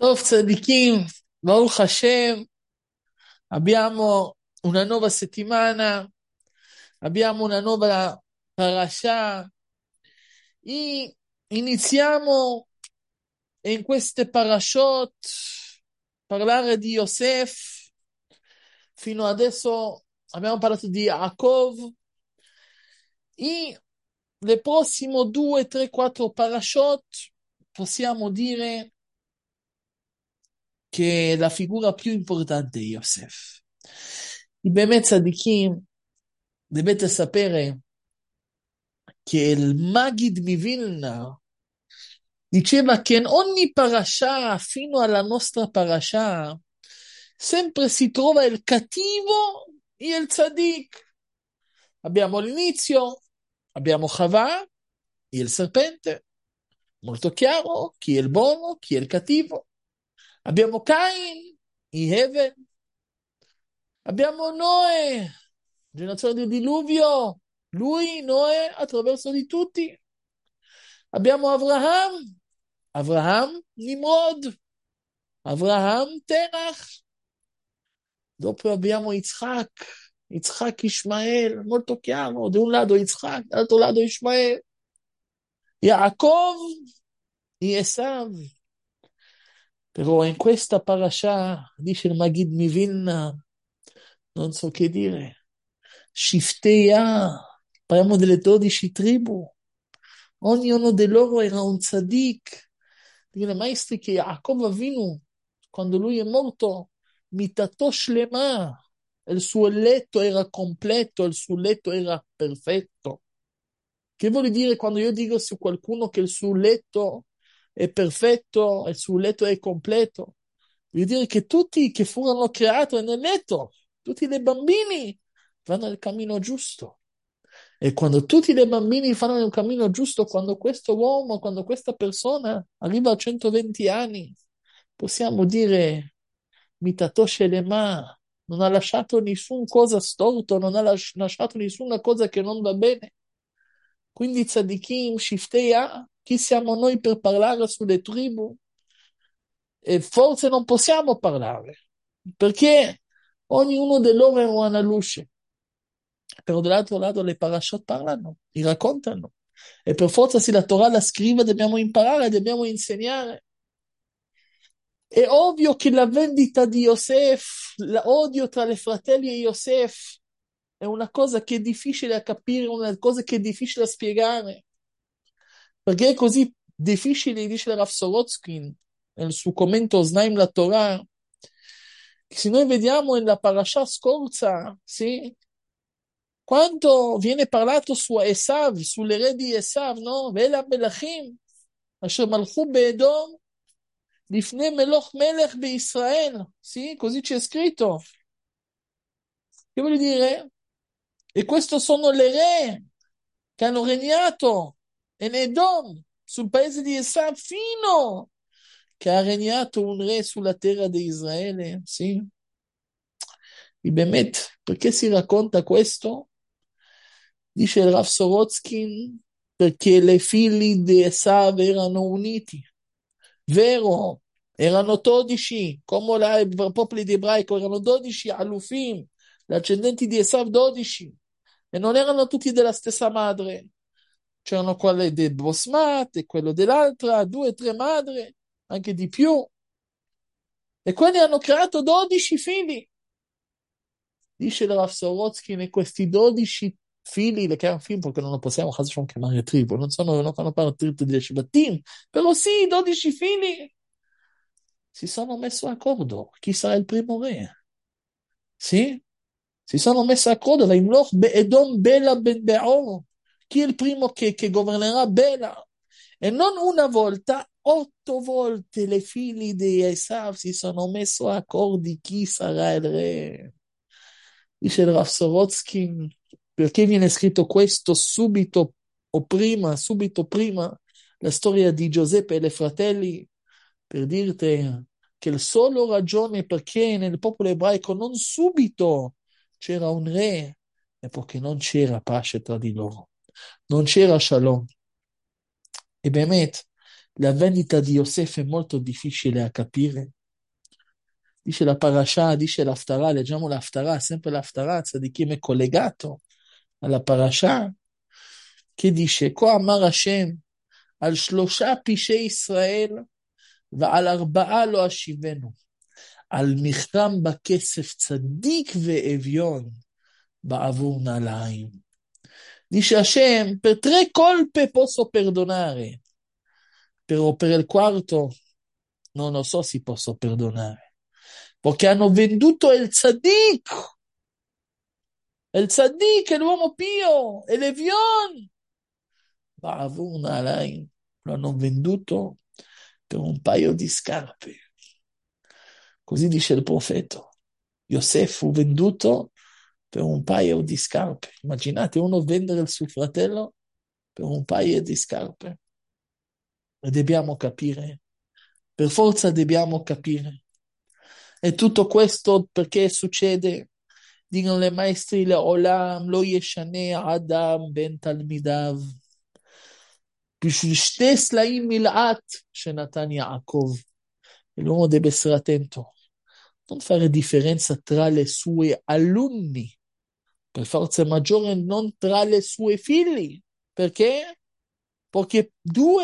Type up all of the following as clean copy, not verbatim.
Tov Tzadikim, Baruch Hashem, abbiamo una nuova settimana, abbiamo una nuova parasha e iniziamo in queste parashot parlare di Yosef. Fino adesso abbiamo parlato di Yaakov e le prossime 2, 3, 4 parashot possiamo dire che la figura più importante è Yosef. I באמת צדיקים, dovete sapere che il Magid Mivilna diceva che in ogni parasha, fino alla nostra parasha, sempre si trova il cattivo e il tzaddik. Abbiamo l'inizio, abbiamo Chava e il serpente, molto chiaro chi è il buono, chi è il cattivo. Abbiamo Cain e Hevel. Abbiamo Noè, generazione del diluvio, lui, Noè, attraverso di tutti. Abbiamo Abraham, Abraham, Nimrod, Abraham, Terach. Dopo abbiamo Yitzhak, Yitzhak, Ishmael, molto chiaro, da un lato Yitzhak, dall'altro lato Ishmael. Yaakov e Esav. Però in questa parasha, dice il Magid Mivilna, non so che dire. Shifteia, parliamo delle 12 tribù, ognuno di loro era un tzaddik. Dicono i maestri che Yaakov Avinu, quando lui è morto, mitato shlema, il suo letto era completo, il suo letto era perfetto. Che vuol dire quando io dico su qualcuno che il suo letto è perfetto, il suo letto è completo? Vuol dire che tutti che furono creati nel letto, tutti i bambini, vanno nel cammino giusto. E quando tutti i bambini fanno nel cammino giusto, quando questo uomo, quando questa persona arriva a 120 anni, possiamo dire, mitato shelema, non ha lasciato nessuna cosa storto, non ha lasciato nessuna cosa che non va bene. Quindi tzadikim, shifteia, chi siamo noi per parlare sulle tribù? E forse non possiamo parlare, perché ognuno di loro è una luce. Però dall'altro lato le parashot parlano, li raccontano. E per forza se la Torah la scrive dobbiamo imparare, dobbiamo insegnare. È ovvio che la vendita di Yosef, l'odio tra i fratelli e Yosef, è una cosa che è difficile da capire, una cosa che è difficile da spiegare. Perché è così difficile, dice Rav Sorotskin, nel suo commento Snaim la Torah, che se noi vediamo nella parasha scorsa, sì, quanto viene parlato su Esav, sull'erede di Esav, no? Vela Melachim, Asher Malchu Be'edom, Lifne Meloch Melech Be'Israel, sì, così c'è scritto. Che vuol dire? E questi sono le re che hanno regnato in Edom, sul paese di Esav, fino che ha regnato un re sulla terra di Israele, sì. E Bemet, perché si racconta questo? Dice il Rav Sorotskin, perché le figli di Esav erano uniti. Vero, erano 12, come il popolo di ebraico, erano 12 alufim, gli ascendenti di Esav 12, e non erano tutti della stessa madre. C'erano quelli di Bosmat e quello dell'altra, 2 o 3 madri, anche di più. E quelli hanno creato 12 figli. Dice il Rav Sorotsky, e questi 12 figli, le chiamano figli perché non lo possiamo chiamare tribù, non fanno parte degli Shvatim, però sì, 12 figli si sono messi d'accordo. Chi sarà il primo re? Sì? Si sono messi d'accordo, Vaimloch Be'edom Bela Ben Be'or. Chi è il primo che governerà Bela? E non una volta, 8 volte le figli di Esav si sono messi d'accordo di chi sarà il re. Dice il Rav Sorotsky, perché viene scritto questo subito prima, la storia di Giuseppe e i fratelli, per dirti che la sola ragione perché nel popolo ebraico non subito c'era un re è perché non c'era pace tra di loro, non c'era shalom. E Bemet, La vendita di Yosef è molto difficile a capire. Dice la parasha, dice l'Haftarah, leggiamo l'Haftarah, sempre l'Haftarah, tzadikim è collegato alla parasha, che dice, כה אמר השם, על 3 פשעי ישראל ועל 4 לא אשיבנו, על מכרם בכסף צדיק ואביון בעבור נעליים. Dice Hashem, per 3 colpe posso perdonare, però per il quarto non lo so se posso perdonare, perché hanno venduto il tzaddik è l'uomo pio, è l'Evion, בעבור נעליים, lo hanno venduto per un paio di scarpe. Così dice il profeta. Yosef fu venduto per un paio di scarpe. Immaginate uno vendere il suo fratello per un paio di scarpe. E dobbiamo capire, per forza dobbiamo capire. E tutto questo perché succede? Dicono le maestri, לעולם לא ישנה אדם בין תלמידיו. בשביל 2 סלעים מלאת שנתן יעקב. E l'uomo deve essere attento, non fare differenza tra le sue alunni, per forza maggiore non tra le sue figli. Perché? Perché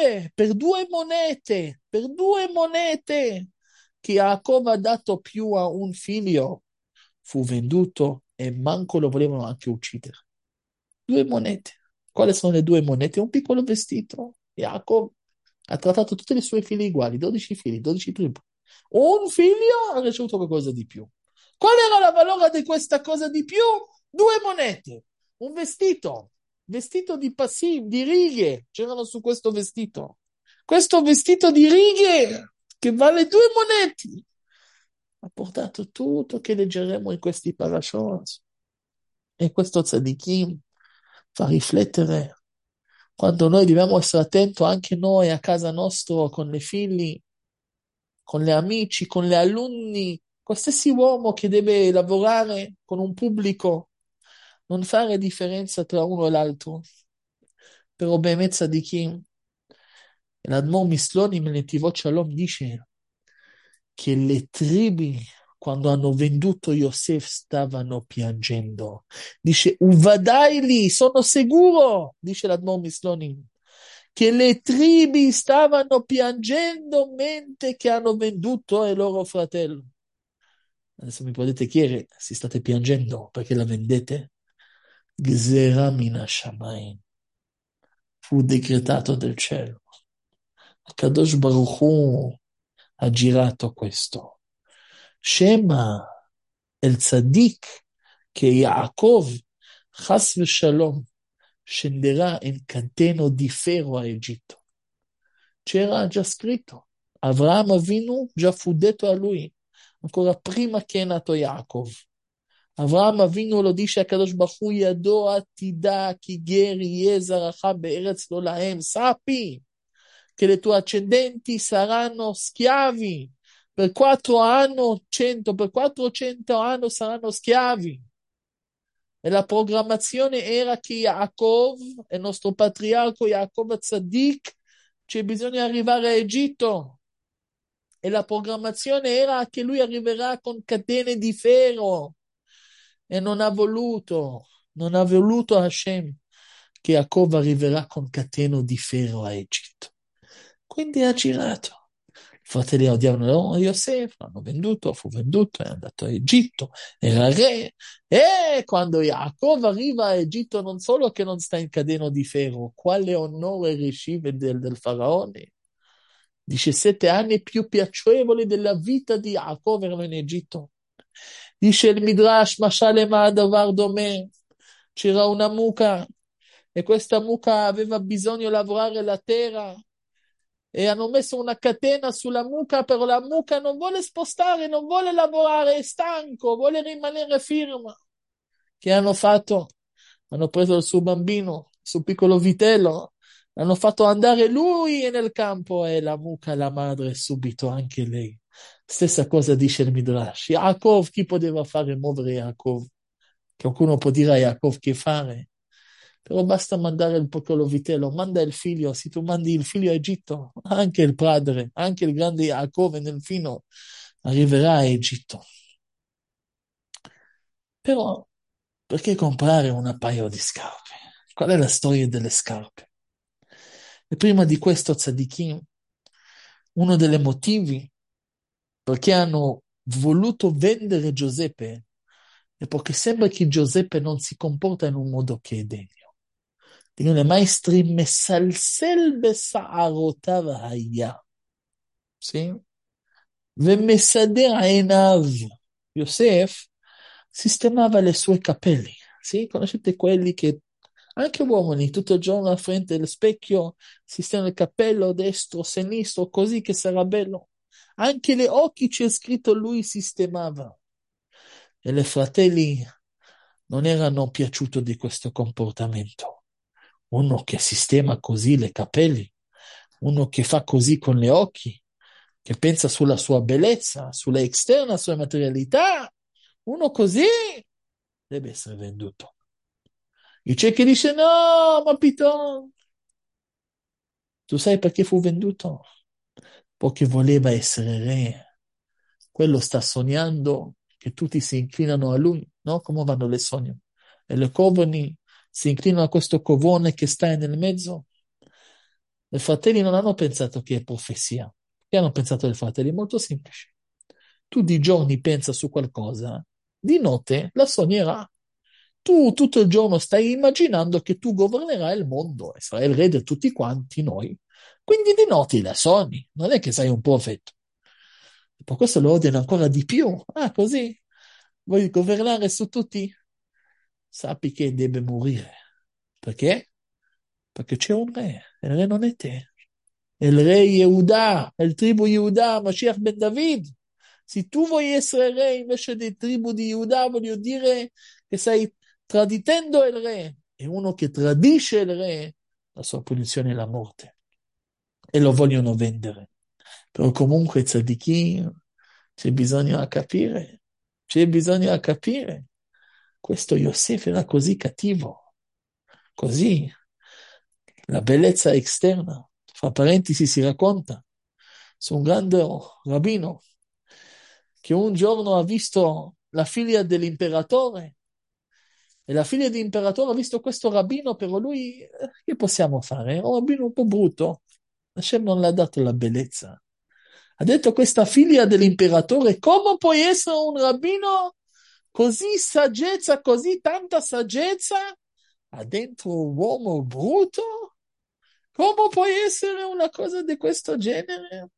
per 2 monete che Jacob ha dato più a un figlio, fu venduto e manco lo volevano anche uccidere. 2 monete. Quali sono le 2 monete? Un piccolo vestito. Jacob ha trattato tutti i suoi figli uguali, 12 figli, 12 tribù. Un figlio ha ricevuto qualcosa di più. Qual era la valore di questa cosa di più? 2 monete. Un vestito di righe, c'erano su questo vestito. Questo vestito di righe, che vale 2 monete, ha portato tutto che leggeremo in questi parashot. E questo tzadikim fa riflettere quando noi dobbiamo essere attenti anche noi a casa nostra con i figli, con gli amici, con gli alunni, qualsiasi uomo che deve lavorare con un pubblico, non fare differenza tra uno e l'altro. Però באמת צדיקים, l'Admor Mislonim nel Netivot Shalom dice che le tribù quando hanno venduto Yosef stavano piangendo. Dice, Uvadaili, sono sicuro, dice l'Admor Mislonim, che le tribù stavano piangendo mentre che hanno venduto il loro fratello. Adesso mi potete chiedere, se state piangendo perché la vendete? Gzera mina shamayim. Fu decretato del cielo. Kadosh Baruch Hu ha girato questo. Shema el tzaddik che Yaakov, chas v'shalom, scenderà in cateno di ferro a Egitto. C'era già scritto. Avraham Avinu già fu detto a lui, ancora prima che è nato Yaakov. Avraham Avinu lo dice a Kadosh Baruch Hu, Yado atida ki ger yeh zaracha be'eretz lo lahem. Sappi che le tue ascendenti saranno schiavi per 400 anni saranno schiavi. E la programmazione era che Yaakov, il nostro patriarca Yaakov Tzaddik, c'è bisogno di arrivare a Egitto. E la programmazione era che lui arriverà con catene di ferro. E non ha voluto Hashem che Yaakov arriverà con catene di ferro a Egitto. Quindi ha girato. I fratelli odiavano Yosef, l'hanno venduto, fu venduto, è andato a Egitto, era re. E quando Yaakov arriva a Egitto non solo che non sta in catena di ferro, quale onore riceve del faraone. Dice 7 anni più piacevoli della vita di Yaakov erano in Egitto. Dice il Midrash, Mashalema Davar Domeh, c'era una mucca e questa mucca aveva bisogno di lavorare la terra e hanno messo una catena sulla mucca, però la mucca non vuole spostare, non vuole lavorare, è stanco, vuole rimanere ferma. Che hanno fatto? Hanno preso il suo bambino, il suo piccolo vitello, l'hanno fatto andare lui nel campo e la mucca, la madre, subito anche lei. Stessa cosa dice il Midrash. Yaakov, chi poteva fare muovere Yaakov? Qualcuno può dire a Yaakov che fare? Però basta mandare il piccolo vitello, manda il figlio, se tu mandi il figlio a Egitto, anche il padre, anche il grande Yaakov nel fino arriverà a Egitto. Però perché comprare un paio di scarpe? Qual è la storia delle scarpe? E prima di questo, tzadikim, uno dei motivi perché hanno voluto vendere Giuseppe è perché sembra che Giuseppe non si comporta in un modo che è degno. Dicono i maestri, mesalsel besa'arotav haya. Sì? Vemesader ainav. Yosef sistemava le sue capelli. Sì? Conoscete quelli che anche uomini tutto il giorno a fronte dello specchio sistemano il capello destro, sinistro, così che sarà bello. Anche le occhi c'è scritto lui sistemava. E le fratelli non erano piaciuti di questo comportamento. Uno che sistema così le capelli, uno che fa così con gli occhi, che pensa sulla sua bellezza, sulla esterna, sulla materialità, uno così deve essere venduto. E c'è chi dice no, ma Piton, tu sai perché fu venduto? Perché voleva essere re. Quello sta sognando che tutti si inclinano a lui, no? Come vanno le sogni? E le covoni si inclinano a questo covone che sta nel mezzo. I fratelli non hanno pensato che è profezia. Che hanno pensato ai fratelli? Molto semplice. Tu di giorni pensa su qualcosa, di notte la sognerà. Tu tutto il giorno stai immaginando che tu governerai il mondo e sarai il re di tutti quanti noi. Quindi di notte la sogni, non è che sei un profeta. Per questo lo odiano ancora di più. Ah, così? Vuoi governare su tutti? Sappi che deve morire. Perché? Perché c'è un re, e il re non è te. È il re Yehuda, è il tribù Yehuda, Mashiach ben David. Se tu vuoi essere re invece del tribù di Yehuda, voglio dire che stai traditendo il re. E uno che tradisce il re, la sua punizione è la morte. E lo vogliono vendere. Però comunque, tzadikim, c'è bisogno a capire. C'è bisogno a capire. Questo Yosef era così cattivo. Così. La bellezza esterna. Fra parentesi si racconta su un grande rabbino che un giorno ha visto la figlia dell'imperatore e la figlia dell'imperatore ha visto questo rabbino, però lui, che possiamo fare? È un rabbino un po' brutto. Hashem non le ha dato la bellezza. Ha detto questa figlia dell'imperatore, come puoi essere un rabbino così saggezza, così tanta saggezza, ha dentro un uomo brutto? Come può essere una cosa di questo genere?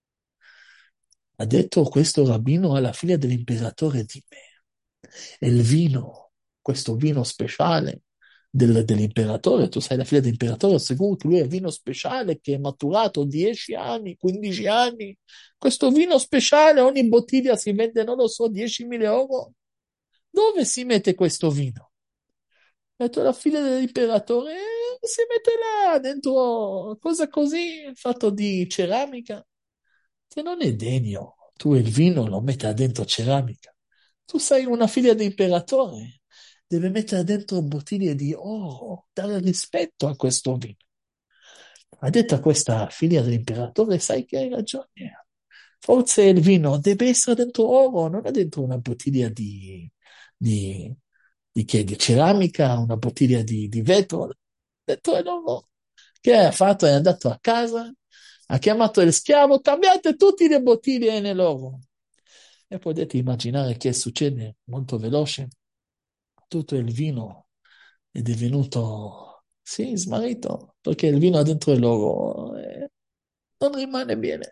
Ha detto questo rabbino alla figlia dell'imperatore di me. E il vino, questo vino speciale dell'imperatore, tu sai, la figlia dell'imperatore, sicuro che lui è vino speciale che è maturato 10 anni, 15 anni. Questo vino speciale, ogni bottiglia si vende, non lo so, 10.000 euro. Dove si mette questo vino? Ha detto la figlia dell'imperatore, si mette là dentro, cosa così, fatto di ceramica, che non è degno. Tu il vino lo metti dentro ceramica. Tu sei una figlia dell'imperatore, deve mettere dentro bottiglie di oro, dare rispetto a questo vino. Ha detto a questa figlia dell'imperatore, sai che hai ragione. Forse il vino deve essere dentro oro, non è dentro una bottiglia di, di che? Di ceramica, una bottiglia di vetro. Ha detto, no. Che ha fatto? È andato a casa, ha chiamato il schiavo, cambiate tutte le bottiglie nell'oro. E potete immaginare che succede molto veloce. Tutto il vino è divenuto, sì, smarrito, perché il vino dentro l'oro non rimane bene.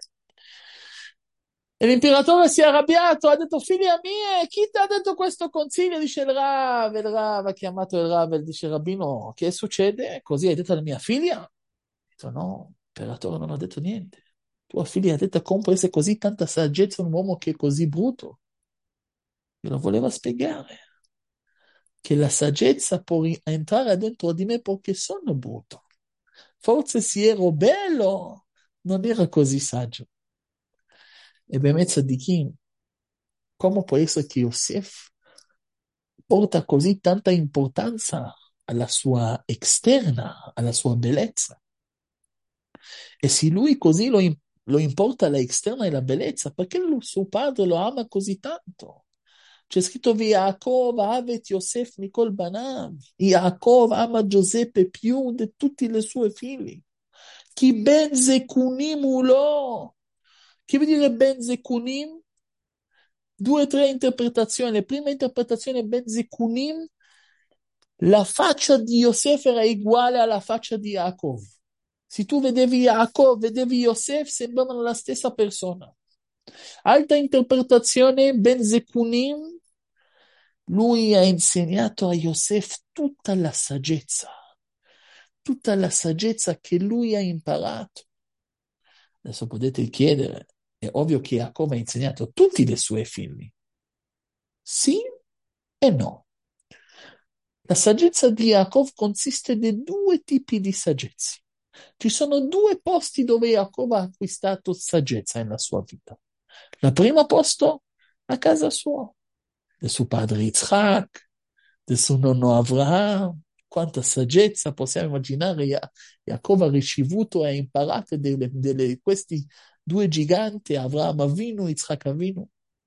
E l'imperatore si è arrabbiato, ha detto, figlia mia, chi ti ha detto questo consiglio? Dice il Rav ha chiamato il Rav e dice, Rabbino, che succede? Così hai detto alla mia figlia? Ha detto, no, l'imperatore non ha detto niente. Tua figlia ha detto, come può essere così tanta saggezza in un uomo che è così brutto? Glielo voleva spiegare, che la saggezza può entrare dentro di me perché sono brutto. Forse se ero bello, non era così saggio. E per mezzo di chi? Come può essere che Yosef porta così tanta importanza alla sua esterna, alla sua bellezza. E se lui così lo importa la esterna e la bellezza, perché suo padre lo ama così tanto? C'è scritto Yaakov avet Yosef Mikol Banav. Yaakov ama Giuseppe più di tutti i suoi figli. Chi ben zekunim ulo. Che vuol dire ben zekunim? Due o tre interpretazioni. La prima interpretazione ben zekunim, la faccia di Yosef era uguale alla faccia di Yaakov. Se tu vedevi Yaakov, vedevi Yosef, sembravano la stessa persona. Altra interpretazione, Ben Zekunim, lui ha insegnato a Yosef tutta la saggezza che lui ha imparato. Adesso potete chiedere, è ovvio che Yaakov ha insegnato a tutti i suoi figli. Sì e no. La saggezza di Yaakov consiste di due tipi di saggezza. Ci sono due posti dove Yaakov ha acquistato saggezza nella sua vita. Il primo posto, a casa sua, del suo padre Yitzhak, del suo nonno Avraham. Quanta saggezza possiamo immaginare Yaakov ha ricevuto e ha imparato questi due giganti, Avraham Avinu e Yitzhak Avinu.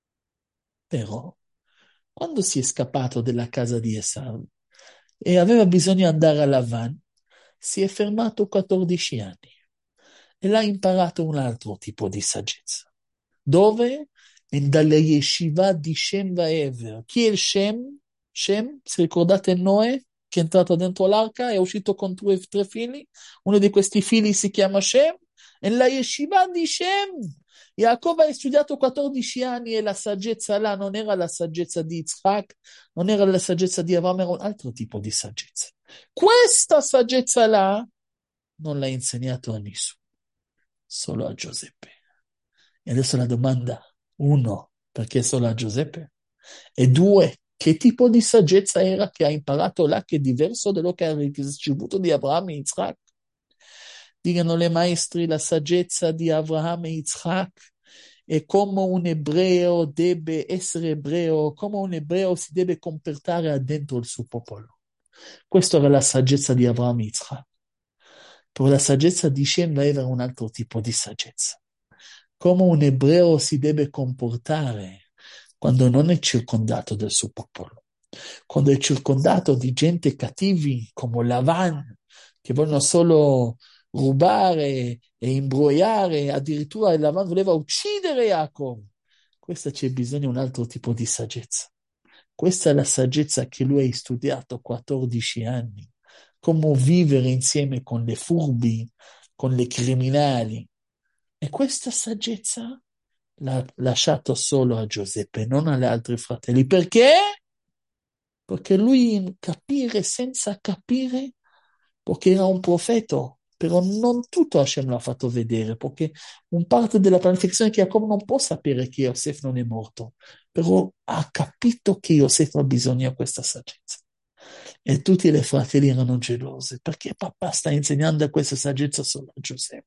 Però, quando si è scappato dalla casa di Esau e aveva bisogno di andare a Lavan, si è fermato 14 anni e l'ha imparato un altro tipo di saggezza. Dove? Dalle yeshiva di Shem Vaever. Chi è il Shem? Shem, se ricordate Noè, che è entrato dentro l'arca e è uscito con tre figli. Uno di questi figli si chiama Shem. E la yeshiva di Shem. Yaakov ha studiato 14 anni e la saggezza là non era la saggezza di Yitzhak, non era la saggezza di Avraham, era un altro tipo di saggezza. Questa saggezza là non l'ha insegnato a nessuno, solo a Giuseppe. E adesso la domanda, uno, perché solo a Giuseppe? E due, che tipo di saggezza era che ha imparato là che è diverso da quello che ha ricevuto di Abramo e Yitzhak? Dicano le maestri, la saggezza di Abramo e Yitzhak è come un ebreo deve essere ebreo, come un ebreo si deve comportare dentro il suo popolo. Questa era la saggezza di Abramo e Yitzhak. Per la saggezza di Shem aveva un altro tipo di saggezza. Come un ebreo si deve comportare quando non è circondato del suo popolo, quando è circondato di gente cattivi come Lavan, che vogliono solo rubare e imbrogliare, addirittura Lavan voleva uccidere Jacob. Questa c'è bisogno di un altro tipo di saggezza. Questa è la saggezza che lui ha studiato 14 anni, come vivere insieme con le furbi, con le criminali. E questa saggezza l'ha lasciato solo a Giuseppe, non agli altri fratelli. Perché? Perché lui capire senza capire, perché era un profeta, però non tutto Hashem l'ha fatto vedere, perché un parte della pianificazione che Jacob non può sapere che Yosef non è morto, però ha capito che Yosef ha bisogno di questa saggezza. E tutti i fratelli erano gelosi, perché papà sta insegnando questa saggezza solo a Giuseppe.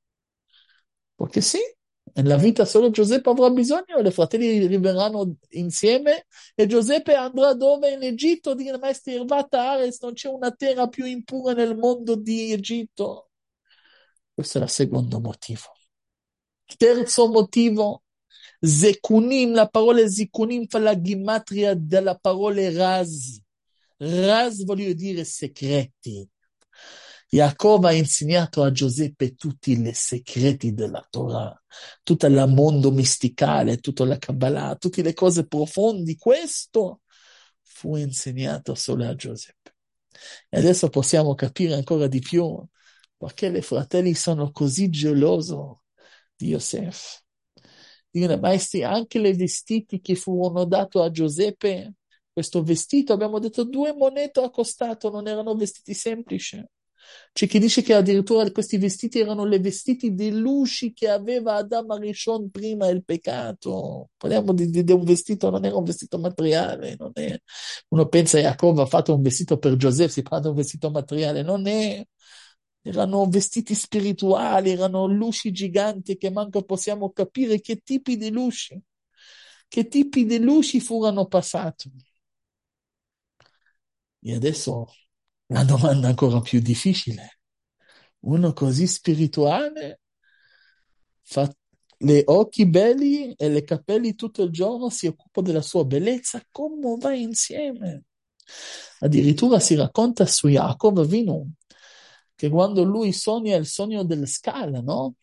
Perché sì, nella vita solo Giuseppe avrà bisogno, e i fratelli arriveranno insieme e Giuseppe andrà dove? In Egitto, dire maestri Irvata Ares, non c'è una terra più impura nel mondo di Egitto. Questo è il secondo motivo. Terzo motivo, Zekunim, la parola Zekunim fa la gimatria della parola Raz. Raz vuol dire segreti. Jacob ha insegnato a Giuseppe tutti i segreti della Torah, tutto il mondo misticale, tutta la Kabbalah, tutte le cose profondi. Questo fu insegnato solo a Giuseppe. E adesso possiamo capire ancora di più perché i fratelli sono così gelosi di Yosef. Dicono, maestri, anche i vestiti che furono dati a Giuseppe, questo vestito, abbiamo detto 2 monete a costato, non erano vestiti semplici. C'è chi dice che addirittura questi vestiti erano i vestiti di luci che aveva Adamo Arishon prima del peccato. Parliamo di un vestito, non era un vestito materiale. Non è. Uno pensa che Jacob ha fatto un vestito per Giuseppe, si parla di un vestito materiale. Non è. Erano vestiti spirituali, erano luci giganti che manco possiamo capire che tipi di luci furono passati. E adesso La domanda ancora più difficile. Uno così spirituale fa le occhi belli e le capelli tutto il giorno, si occupa della sua bellezza, come va insieme? Addirittura si racconta su Jacob Avinu che quando lui sogna il sogno delle scale, no?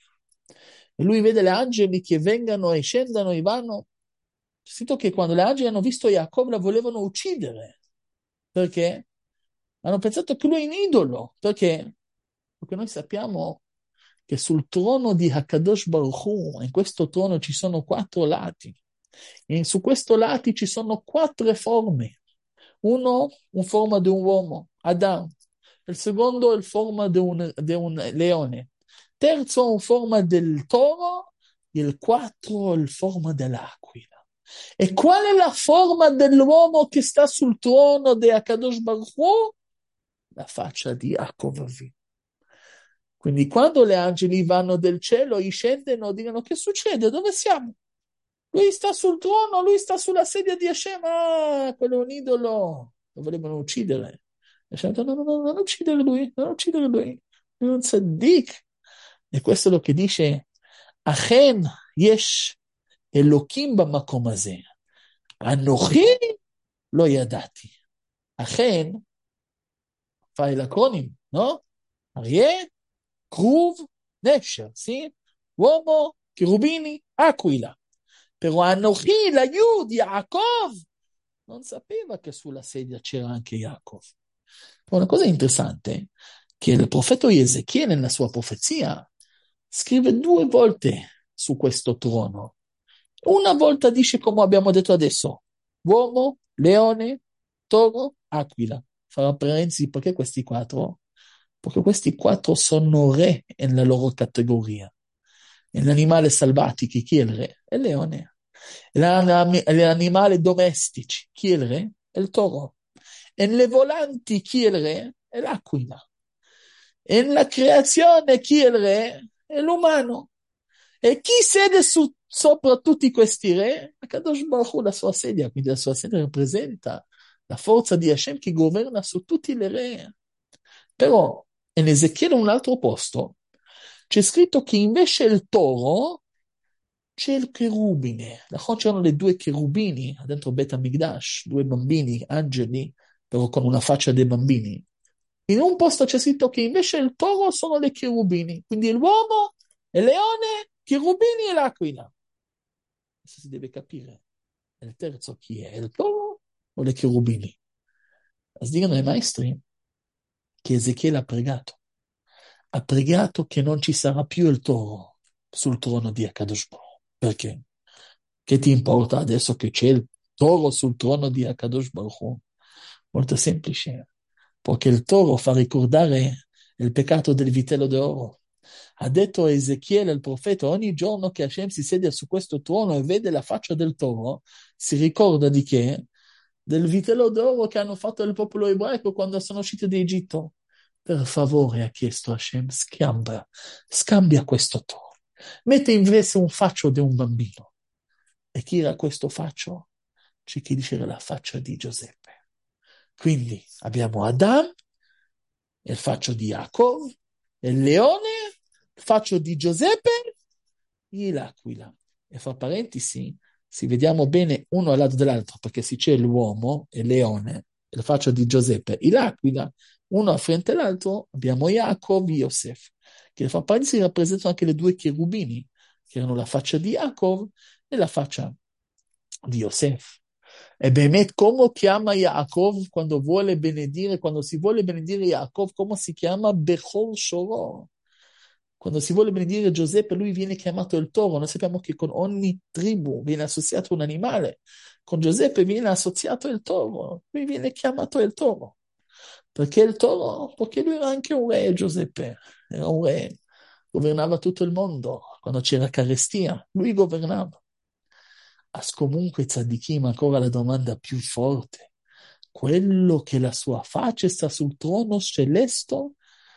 E lui vede gli angeli che vengono e scendono e vanno. C'è scritto che quando gli angeli hanno visto Jacob la volevano uccidere. Perché? Hanno pensato che lui è un idolo. Perché? Perché noi sappiamo che sul trono di Hakadosh Baruch Hu, in questo trono ci sono 4 lati. E su questi lati ci sono 4 forme. Uno, in forma di un uomo, Adam. Il secondo, in forma di un leone. Terzo, in forma del toro. E il quattro, in forma dell'aquila. E qual è la forma dell'uomo che sta sul trono di Hakadosh Baruch Hu? La faccia di Yaakov Avinu. Quindi quando gli angeli vanno del cielo, scendono, dicono che succede? Dove siamo? Lui sta sul trono, lui sta sulla sedia di Hashem, ah, quello è un idolo, lo volevano uccidere. E Hashem ha detto, no, no, no, non uccidere lui, non uccidere lui, è un tzaddik. E questo è lo che dice, Achen yesh Elokim b'makom hazeh, Anochi lo yadati. Achen, fai l'acronimo, no? Arie, Kruv, Nesher, sì? Uomo, cherubini, aquila. Però Anochi, la Yud, Yaakov, non sapeva che sulla sedia c'era anche Yaakov. Una cosa interessante è che il profeta Ezechiele nella sua profezia scrive 2 volte su questo trono. Una volta dice come abbiamo detto adesso, uomo, leone, toro, aquila. Farà parentesi perché questi 4? Perché questi 4 sono re nella loro categoria. L'animale selvatico, chi è il re? È il leone. Gli animali domestici, chi è il re? È il toro. E nelle volanti, chi è il re? È l'aquila. E nella creazione, chi è il re? È l'umano. E chi siede sopra tutti questi re? Akadosh Baruch Hu, la sua sedia, quindi la sua sedia rappresenta la forza di Hashem che governa su tutti i re. Però in Ezechiele, un altro posto, c'è scritto che invece il toro c'è il cherubine. C'erano le 2 cherubini dentro Bet HaMikdash, 2 bambini, angeli, però con una faccia dei bambini. In un posto c'è scritto che invece il toro sono le cherubini, quindi l'uomo, il leone, cherubini e l'aquila. Adesso si deve capire. Il terzo chi è? Il toro o le cherubini? Dicono i maestri che Ezechiele ha pregato. Ha pregato che non ci sarà più il toro sul trono di Akadosh Baruch. Perché? Che ti importa adesso che c'è il toro sul trono di Akadosh Baruch? Molto semplice. Perché il toro fa ricordare il peccato del vitello d'oro. Ha detto a Ezechiele, il profeta, ogni giorno che Hashem si siede su questo trono e vede la faccia del toro, si ricorda di che? Del vitello d'oro che hanno fatto il popolo ebraico quando sono usciti d'Egitto. Per favore, ha chiesto Hashem, scambia questo toro. Mette invece un faccio di un bambino. E chi era questo faccio? C'è chi dice la faccia di Giuseppe. Quindi abbiamo Adam, il faccio di Jacob, il leone, il faccio di Giuseppe e l'aquila. E fra parentesi, se vediamo bene uno al lato dell'altro, perché se c'è l'uomo, il leone, il faccio di Giuseppe e l'aquila, uno a fronte all'altro, abbiamo Jacob e Yosef, che fra parentesi rappresentano anche le 2 cherubini, che erano la faccia di Jacob e la faccia di Yosef. E Behemet, come chiama Yaakov quando vuole benedire, quando si vuole benedire Yaakov, come si chiama? Bechor Shoro. Quando si vuole benedire Giuseppe, lui viene chiamato il toro. Noi sappiamo che con ogni tribù viene associato un animale. Con Giuseppe viene associato il toro. Lui viene chiamato il toro. Perché il toro? Perché lui era anche un re, Giuseppe. Era un re. Governava tutto il mondo. Quando c'era carestia, lui governava. Comunque Tzadikim, ancora la domanda più forte. Quello che la sua faccia sta sul trono celeste,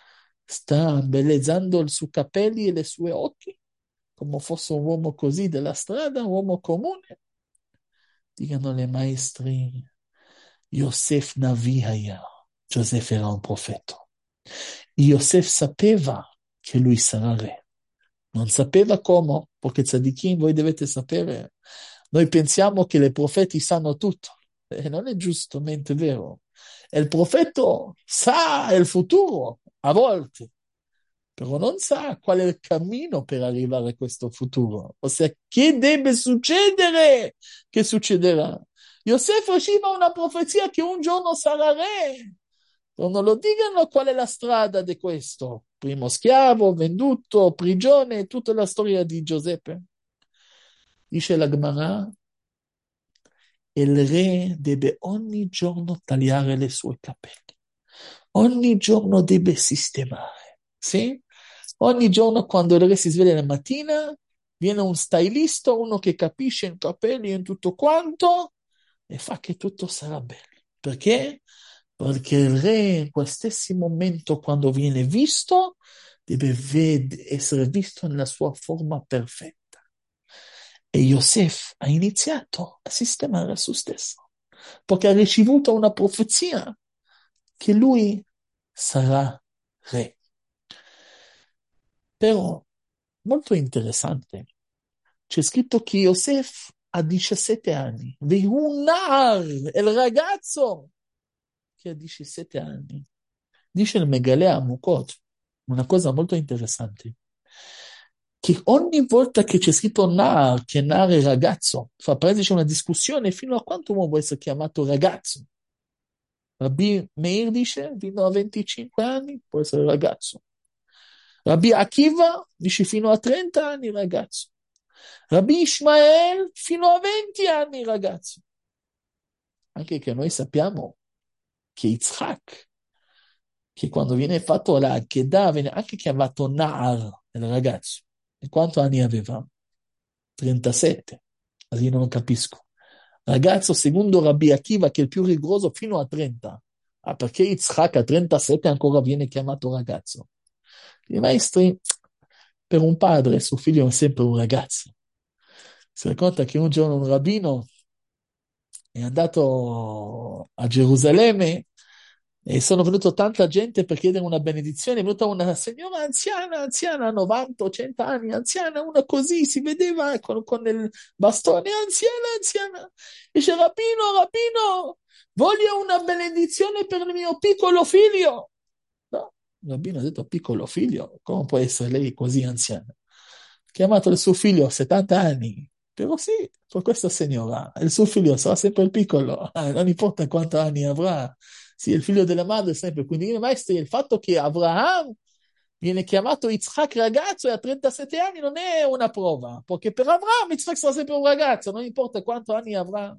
sta abbellezzando i suoi capelli e le sue occhi, come fosse un uomo così della strada, un uomo comune? Dicono le maestri, Yosef Navi Haya. Giuseppe era un profeta. Yosef sapeva che lui sarà re. Non sapeva come, perché tzadikim, voi dovete sapere, noi pensiamo che i profeti sanno tutto. E non è giustamente vero. E il profeta sa il futuro, a volte, però non sa qual è il cammino per arrivare a questo futuro. Ossia, che deve succedere, che succederà. Yosef faceva una profezia che un giorno sarà re. Non lo dicano qual è la strada di questo. Primo schiavo, venduto, prigione, tutta la storia di Giuseppe. Dice la Gemara, il re deve ogni giorno tagliare le sue capelli. Ogni giorno deve sistemare. Sì? Ogni giorno quando il re si sveglia la mattina, viene un stylista, uno che capisce in capelli e in tutto quanto, e fa che tutto sarà bello. Perché? Perché il re in qualsiasi momento quando viene visto deve essere visto nella sua forma perfetta. E Yosef ha iniziato a sistemare su stesso, perché ha ricevuto una profezia che lui sarà re. Però, molto interessante, c'è scritto che Yosef ha 17 anni, Vehunar, il ragazzo che ha 17 anni. Dice il Megalea Amukot, una cosa molto interessante, che ogni volta che c'è scritto Nar, che Nar è ragazzo, fa prendere una discussione fino a quanto uomo può essere chiamato ragazzo. Rabbi Meir dice fino a 25 anni può essere ragazzo. Rabbi Akiva dice fino a 30 anni ragazzo. Rabbi Ishmael fino a 20 anni ragazzo. Anche che noi sappiamo che Yitzhak, che quando viene fatto la Akedah viene anche chiamato Naar, il ragazzo. E quanto anni aveva? 37. Allora io non capisco. Ragazzo, secondo Rabbi Akiva, che è il più rigoroso, fino a 30. Ah, perché Yitzhak a 37 ancora viene chiamato ragazzo? I maestri, per un padre, suo figlio è sempre un ragazzo. Si racconta che un giorno un rabbino è andato a Gerusalemme e sono venuto tanta gente per chiedere una benedizione. È venuta una signora anziana, 90, 100 anni, anziana, una così, si vedeva con il bastone, anziana. Dice, rabbino, voglio una benedizione per il mio piccolo figlio. No, il rabbino ha detto, piccolo figlio, come può essere lei così anziana? Ha chiamato il suo figlio a 70 anni. Però sì, per questa signora, il suo figlio sarà sempre il piccolo, non importa quanti anni avrà, sì, il figlio della madre sempre. Quindi, maestri, il fatto che Abraham viene chiamato Yitzhak ragazzo e a 37 anni non è una prova, perché per Abraham Yitzhak sarà sempre un ragazzo, non importa quanti anni avrà.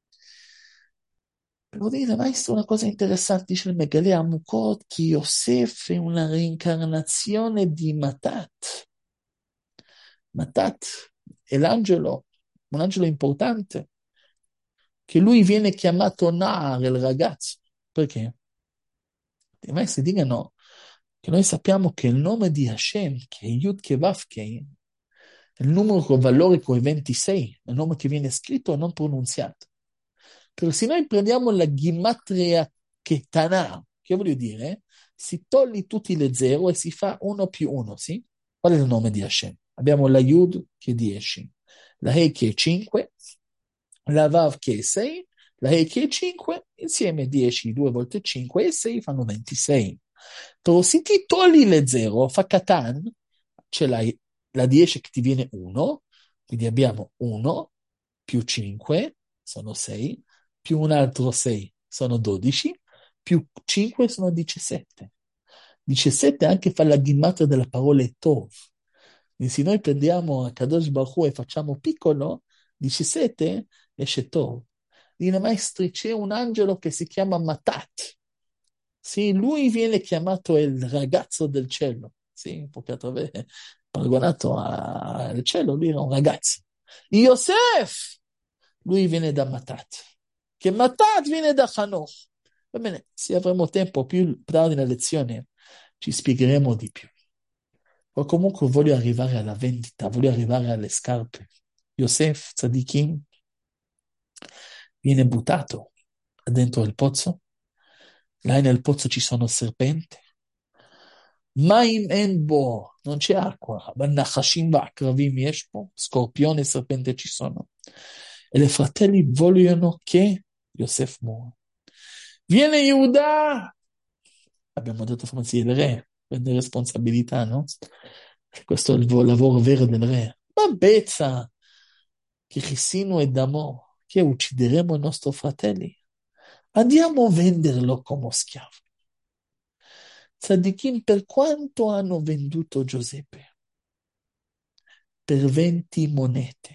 Però dire, maestro, una cosa interessante, dice il Megalea Amukot, che Yosef è una reincarnazione di Matat. Matat è l'angelo, un angelo importante, che lui viene chiamato Nar, il ragazzo. Perché? I maestri dicono che noi sappiamo che il nome di Hashem, che è Yud Kevav Kei, il numero valorico è 26, il nome che viene scritto e non pronunziato. Però se noi prendiamo la Gimatria Ketana, che voglio dire? Si toglie tutti le zero e si fa 1 più 1, sì? Qual è il nome di Hashem? Abbiamo la Yud che è 10, la He che è 5, la Vav che è 6, la He che è 5, insieme 10, 2 volte 5 e 6 fanno 26. Però se ti togli le 0, fa Katan, ce l'hai la 10 che ti viene 1, quindi abbiamo 1 più 5, sono 6, più un altro 6, sono 12, più 5 sono 17. 17 anche fa la ghimmata della parola Tov. Quindi se noi prendiamo a Kadosh Baruch Hu e facciamo piccolo, 17 esce Tov. Nei maestri c'è un angelo che si chiama Matat. Sì, lui viene chiamato il ragazzo del cielo. Sì, perché paragonato al cielo, lui era un ragazzo. Yosef, lui viene da Matat. Che Matat viene da Hanoch. Va bene, se avremo tempo più tardi nella lezione, ci spiegheremo di più. O comunque voglio arrivare alla vendita, voglio arrivare alle scarpe. Yosef Tzadikim viene buttato dentro il pozzo, Là nel pozzo ci sono serpenti. Maim en bo, non c'è acqua. Nachashim va'akravim yesh po, scorpione e serpente ci sono. E le fratelli vogliono che Yosef muore. Viene Yehuda, abbiamo detto forse il re, prende responsabilità, no? Questo è il lavoro vero del re. Ma Bezza, che Chissino e Damo, che uccideremo i nostri fratelli. Andiamo a venderlo come schiavo. Tzadikim, per quanto hanno venduto Giuseppe? Per 20 monete.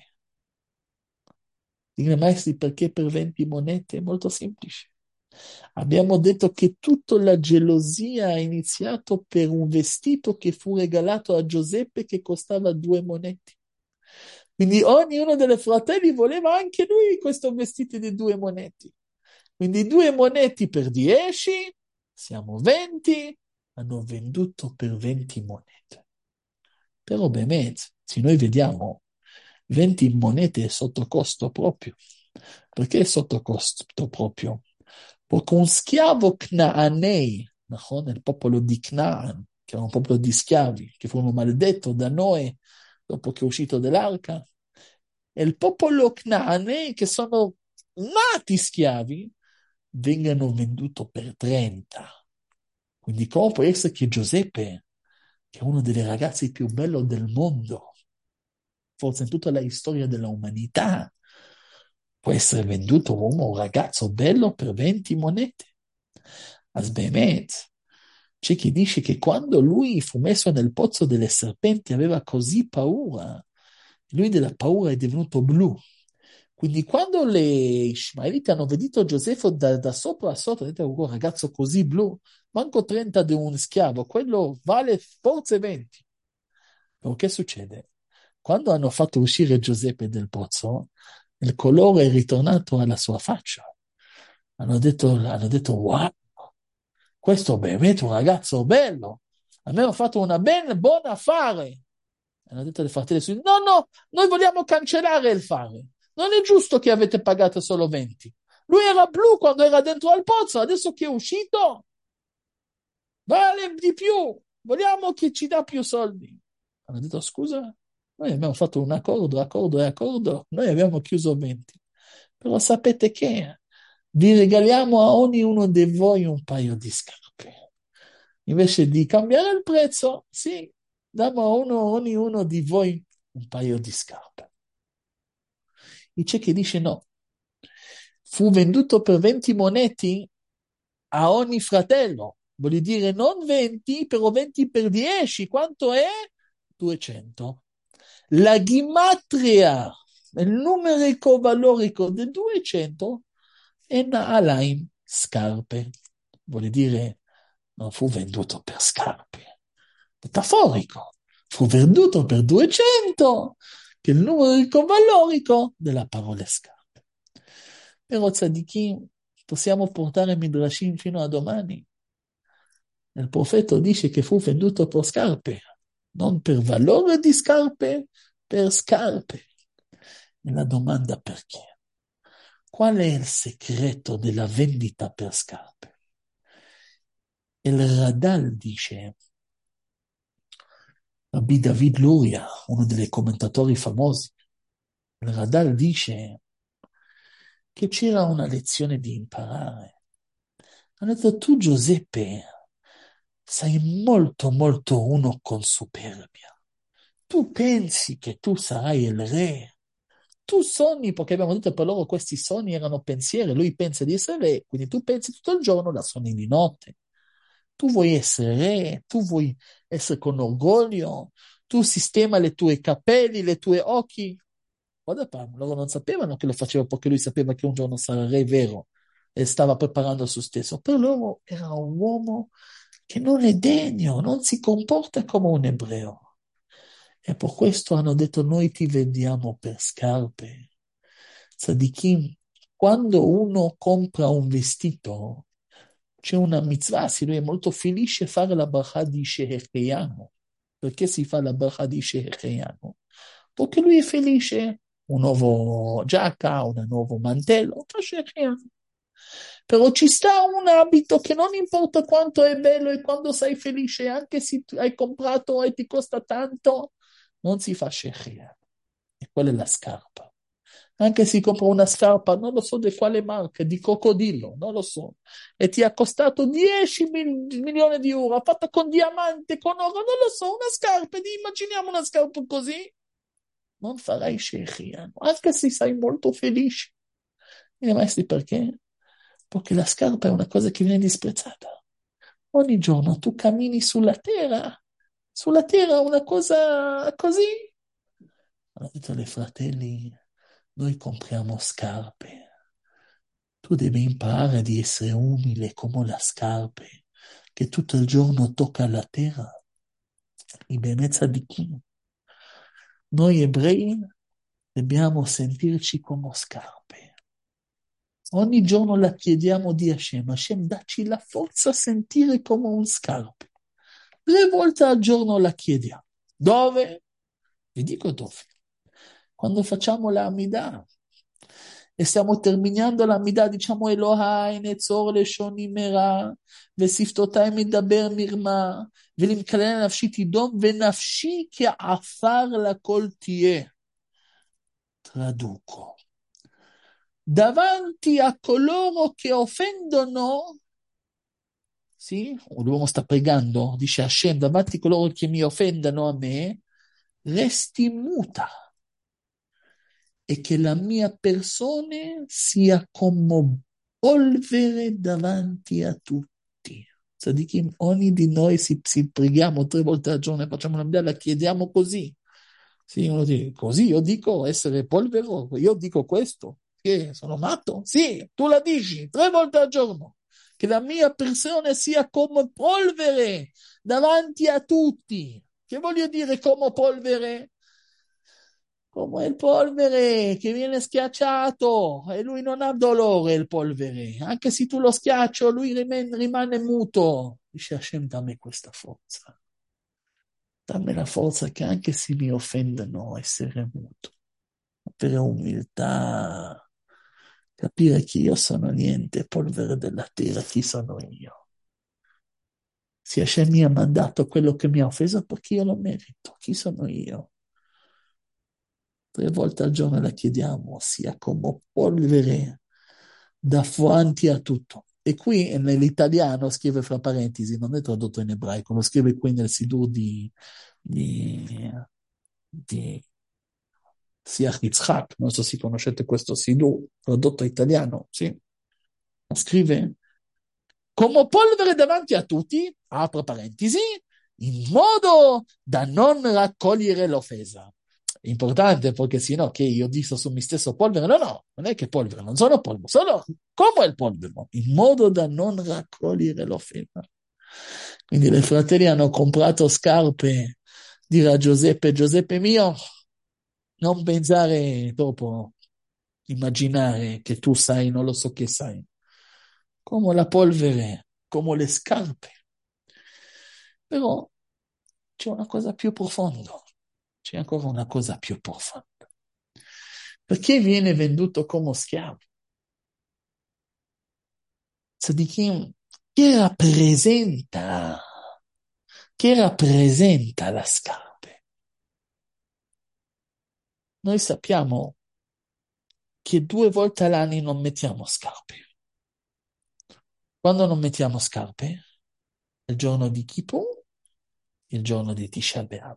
Dicono, maestri, perché per 20 monete? È molto semplice. Abbiamo detto che tutta la gelosia ha iniziato per un vestito che fu regalato a Giuseppe che costava 2 monete. Quindi ognuno dei fratelli voleva anche lui questo vestito di 2 monete. Quindi 2 monete per 10, siamo 20, hanno venduto per 20 monete. Però ovviamente, se noi vediamo 20 monete è sotto costo proprio. Perché è sotto costo proprio? Perché un schiavo Knaanei, il popolo di Knaan, che era un popolo di schiavi, che furono maledetti da Noè dopo che è uscito dall'arca, e il popolo Knaanei, che sono nati schiavi, vengano venduti per 30. Quindi come può essere che Giuseppe, che è uno dei ragazzi più belli del mondo, forse in tutta la storia dell'umanità, può essere venduto come un ragazzo bello per 20 monete? Asbemet. C'è chi dice che quando lui fu messo nel pozzo delle serpenti aveva così paura, lui della paura è divenuto blu. Quindi quando le Ishmaeliti hanno veduto Giosefo da sopra a sotto, hanno detto, un ragazzo così blu, manco 30 di un schiavo, quello vale forse 20. Però che succede? Quando hanno fatto uscire Giuseppe del pozzo, il colore è ritornato alla sua faccia. Hanno detto wow, questo è veramente un ragazzo bello. Abbiamo fatto una buona affare. Hanno detto ai fratelli suoi, no, no, noi vogliamo cancellare il fare. Non è giusto che avete pagato solo 20. Lui era blu quando era dentro al pozzo, adesso che è uscito, vale di più. Vogliamo che ci dà più soldi. Hanno detto, scusa, noi abbiamo fatto un accordo, accordo e accordo, noi abbiamo chiuso 20. Però sapete che vi regaliamo a ognuno di voi un paio di scarpe. Invece di cambiare il prezzo, sì, diamo a ognuno di voi un paio di scarpe. E c'è chi dice no. Fu venduto per 20 moneti a ogni fratello. Vuol dire non 20, però 20 per 10. Quanto è? 200. La gimatria, il numerico valorico del 200 è Naalaim, scarpe. Vuol dire non fu venduto per scarpe. Metaforico. Fu venduto per 200, che è il numerico valorico della parola scarpe. Però tzadikim, possiamo portare Midrashim fino a domani. Il profeta dice che fu venduto per scarpe, non per valore di scarpe, per scarpe. E la domanda perché? Qual è il segreto della vendita per scarpe? Il Radal dice, Rabbi David Luria, uno dei commentatori famosi, il Radal dice che c'era una lezione di imparare. Ha detto, tu Giuseppe, sei molto molto uno con superbia. Tu pensi che tu sarai il re. Tu sogni, perché abbiamo detto per loro questi sogni erano pensieri, lui pensa di essere re, quindi tu pensi tutto il giorno, la sogni di notte. Tu vuoi essere re, tu vuoi essere con orgoglio, tu sistema le tue capelli, le tue occhi. Guarda, loro non sapevano che lo faceva perché lui sapeva che un giorno sarà re vero e stava preparando se stesso. Per loro era un uomo che non è degno, non si comporta come un ebreo. E per questo hanno detto noi ti vendiamo per scarpe. Tzadikim, quando uno compra un vestito, c'è una mitzvah, se lui è molto felice a fare la bracha di Shehecheyanu. Perché si fa la bracha di Shehecheyanu? Perché lui è felice. Un nuovo giacca, un nuovo mantello, fa Shehecheyanu. Però ci sta un abito che non importa quanto è bello e quando sei felice, anche se hai comprato e ti costa tanto, non si fa shehia. E quella è la scarpa. Anche se compro una scarpa, non lo so di quale marca, di crocodilo, non lo so, e ti ha costato 10 milioni di euro, fatta con diamante, con oro, non lo so, una scarpa, immaginiamo una scarpa così, non farai shehia, anche se sei molto felice. E maestri perché? Perché la scarpa è una cosa che viene disprezzata. Ogni giorno tu cammini sulla terra una cosa così. Hanno detto ai fratelli, noi compriamo scarpe. Tu devi imparare di essere umile come la scarpe, che tutto il giorno tocca la terra. I benezza di chi? Noi ebrei dobbiamo sentirci come scarpe. Ogni giorno la chiediamo di Hashem. Hashem, dacci la forza a sentire come un scarpe. 3 volte al giorno la chiediamo. Dove? Vi dico dove. Quando facciamo la Amidah e stiamo terminando la Amidah, diciamo Elohai, Netzor, Leshoni, Mera, ושפתותי מדבר מרמה, ולמקלל נפשי תדום, ונפשי כעפר לכל תהיה. Traduco. Davanti a coloro che offendono, sì, l'uomo sta pregando, dice Hashem, davanti a coloro che mi offendono a me, resti muta e che la mia persona sia come polvere davanti a tutti. Tzadikim, ogni di noi si preghiamo 3 volte al giorno e facciamo la Bibbia, la chiediamo così. Sì, uno dice, così io dico essere polvere, io dico questo, che sono matto? Sì, tu la dici 3 volte al giorno, che la mia persona sia come polvere davanti a tutti. Che voglio dire come polvere? Come il polvere che viene schiacciato e lui non ha dolore, il polvere. Anche se tu lo schiaccio, lui rimane muto. Dice Hashem, dammi questa forza. Dammi la forza che anche se mi offendono, essere muto. Avere umiltà. Capire che io sono niente, polvere della terra, chi sono io. Se Hashem mi ha mandato quello che mi ha offeso, perché io lo merito. Chi sono io? 3 volte al giorno la chiediamo, sia come polvere davanti a tutto. E qui nell'italiano scrive fra parentesi, non è tradotto in ebraico, lo scrive qui nel Sidur di Siach Yitzhak, non so se conoscete questo Sidur, tradotto in italiano, sì. Scrive come polvere davanti a tutti, apro parentesi, in modo da non raccogliere l'offesa. Importante perché sennò che io dico su me stesso polvere, no, non è che polvere, non sono polvere, sono come il polvere, in modo da non raccogliere l'offesa. Quindi le fratelli hanno comprato scarpe, dirà Giuseppe, Giuseppe mio, non pensare dopo, immaginare che tu sai, non lo so che sai, come la polvere, come le scarpe. Però c'è una cosa più profonda, c'è ancora una cosa più profonda. Perché viene venduto come schiavo? Tzadikim, che rappresenta, che rappresenta la scarpe? Noi sappiamo che 2 volte all'anno non mettiamo scarpe. Quando non mettiamo scarpe? Il giorno di Kippur, il giorno di Tisha B'Av.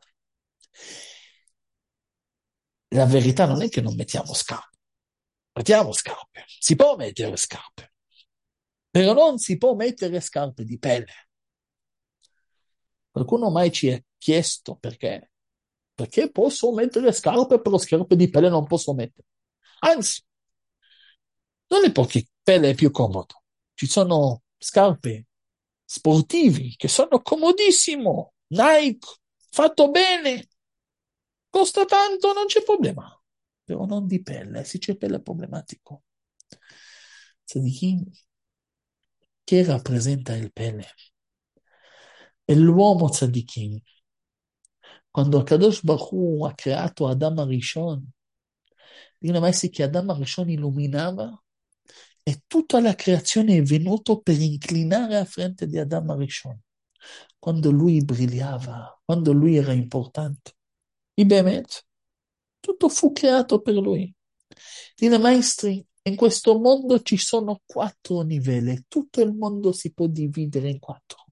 La verità non è che non mettiamo scarpe. Mettiamo scarpe. Si può mettere scarpe. Però non si può mettere scarpe di pelle. Qualcuno mai ci ha chiesto perché? Perché posso mettere scarpe, però scarpe di pelle non posso mettere. Anzi, non è perché pelle è più comodo. Ci sono scarpe sportivi che sono comodissimo. Nike, fatto bene, costa tanto, non c'è problema. Però non di pelle, se c'è pelle è problematico. Tzadikim, che rappresenta il pelle? E l'uomo tzadikim, quando Kadosh Baruch Hu ha creato Adam Arishon, dicono maestri che Adam Arishon illuminava e tutta la creazione è venuta per inclinare a fronte di Adam Arishon, quando lui brillava, quando lui era importante. I Bemet, tutto fu creato per lui. Dile maestri, in questo mondo ci sono 4 livelli, tutto il mondo si può dividere in